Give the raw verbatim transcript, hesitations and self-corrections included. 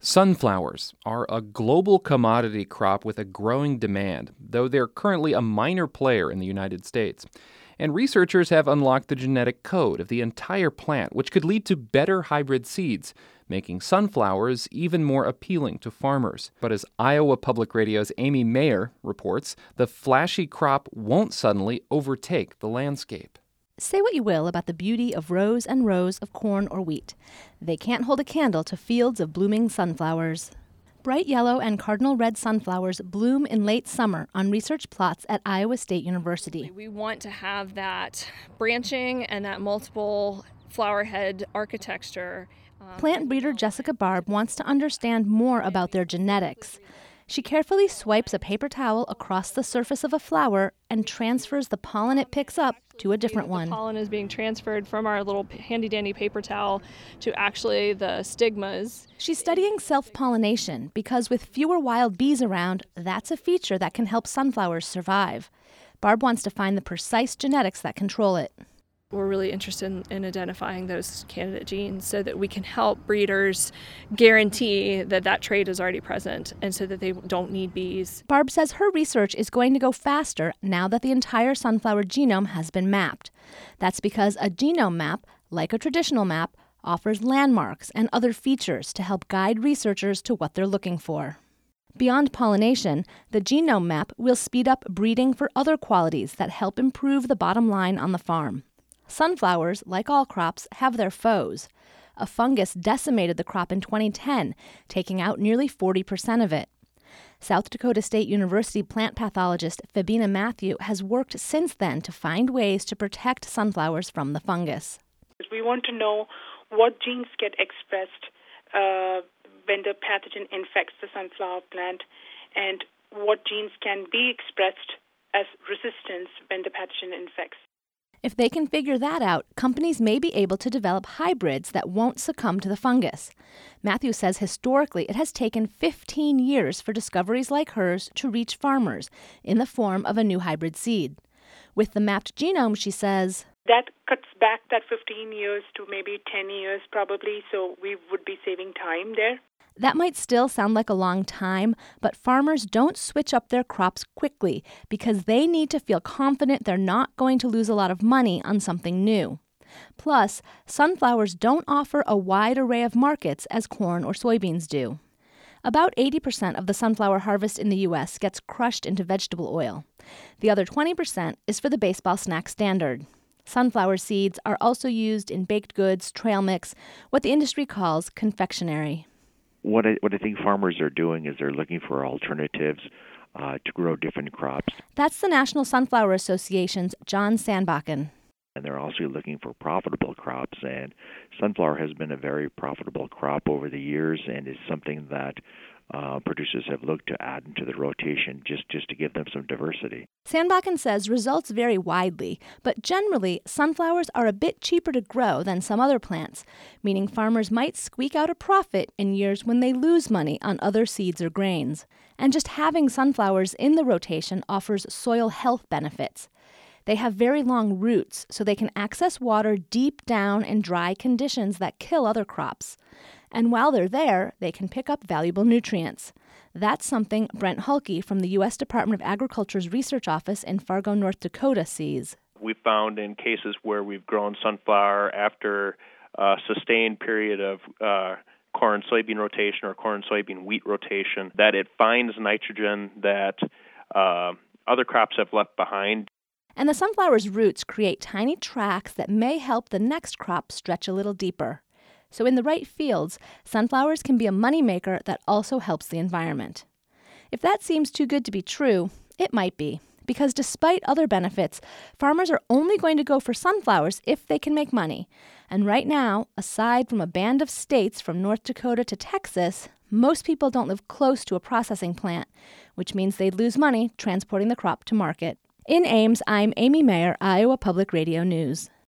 Sunflowers are a global commodity crop with a growing demand, though they're currently a minor player in the United States. And researchers have unlocked the genetic code of the entire plant, which could lead to better hybrid seeds, making sunflowers even more appealing to farmers. But as Iowa Public Radio's Amy Mayer reports, the flashy crop won't suddenly overtake the landscape. Say what you will about the beauty of rows and rows of corn or wheat. They can't hold a candle to fields of blooming sunflowers. Bright yellow and cardinal red sunflowers bloom in late summer on research plots at Iowa State University. We want to have that branching and that multiple flower head architecture. Um, Plant breeder Jessica Barb wants to understand more about their genetics. She carefully swipes a paper towel across the surface of a flower and transfers the pollen it picks up to a different one. The pollen is being transferred from our little handy-dandy paper towel to actually the stigmas. She's studying self-pollination because with fewer wild bees around, that's a feature that can help sunflowers survive. Barb wants to find the precise genetics that control it. We're really interested in, in identifying those candidate genes so that we can help breeders guarantee that that trait is already present and so that they don't need bees. Barb says her research is going to go faster now that the entire sunflower genome has been mapped. That's because a genome map, like a traditional map, offers landmarks and other features to help guide researchers to what they're looking for. Beyond pollination, the genome map will speed up breeding for other qualities that help improve the bottom line on the farm. Sunflowers, like all crops, have their foes. A fungus decimated the crop in twenty ten, taking out nearly forty percent of it. South Dakota State University plant pathologist Fabina Matthew has worked since then to find ways to protect sunflowers from the fungus. We want to know what genes get expressed uh, when the pathogen infects the sunflower plant and what genes can be expressed as resistance when the pathogen infects. If they can figure that out, companies may be able to develop hybrids that won't succumb to the fungus. Matthew says historically it has taken fifteen years for discoveries like hers to reach farmers in the form of a new hybrid seed. With the mapped genome, she says, that cuts back that fifteen years to maybe ten years probably, so we would be saving time there. That might still sound like a long time, but farmers don't switch up their crops quickly because they need to feel confident they're not going to lose a lot of money on something new. Plus, sunflowers don't offer a wide array of markets as corn or soybeans do. About eighty percent of the sunflower harvest in the U S gets crushed into vegetable oil. The other twenty percent is for the baseball snack standard. Sunflower seeds are also used in baked goods, trail mix, what the industry calls confectionery. What I, what I think farmers are doing is they're looking for alternatives uh, to grow different crops. That's the National Sunflower Association's John Sandbakken. And they're also looking for profitable crops. And sunflower has been a very profitable crop over the years and is something that uh, producers have looked to add into the rotation just, just to give them some diversity. Sandbakken says results vary widely, but generally, sunflowers are a bit cheaper to grow than some other plants, meaning farmers might squeak out a profit in years when they lose money on other seeds or grains. And just having sunflowers in the rotation offers soil health benefits. They have very long roots, so they can access water deep down in dry conditions that kill other crops. And while they're there, they can pick up valuable nutrients. That's something Brent Hulke from the U S Department of Agriculture's Research Office in Fargo, North Dakota sees. We found in cases where we've grown sunflower after a sustained period of uh, corn-soybean rotation or corn-soybean wheat rotation that it finds nitrogen that uh, other crops have left behind. And the sunflower's roots create tiny tracks that may help the next crop stretch a little deeper. So in the right fields, sunflowers can be a moneymaker that also helps the environment. If that seems too good to be true, it might be, because despite other benefits, farmers are only going to go for sunflowers if they can make money. And right now, aside from a band of states from North Dakota to Texas, most people don't live close to a processing plant, which means they'd lose money transporting the crop to market. In Ames, I'm Amy Mayer, Iowa Public Radio News.